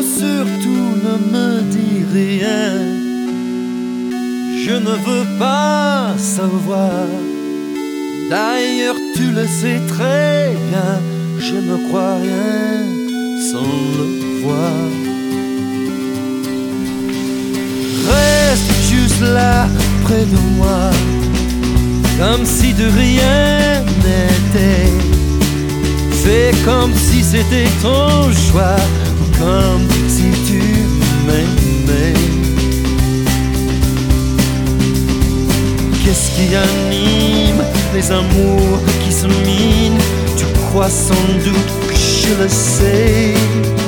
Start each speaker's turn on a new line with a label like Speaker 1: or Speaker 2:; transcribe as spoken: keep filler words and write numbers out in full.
Speaker 1: surtout ne me dis rien. Je ne veux pas savoir. D'ailleurs tu le sais très bien, je ne crois rien sans le voir. Reste juste là près de moi, comme si de rien n'était. Fais comme si c'était ton choix, comme si tu m'aimais. Qu'est-ce qui anime les amours qui se minent? Tu crois sans doute que je le sais.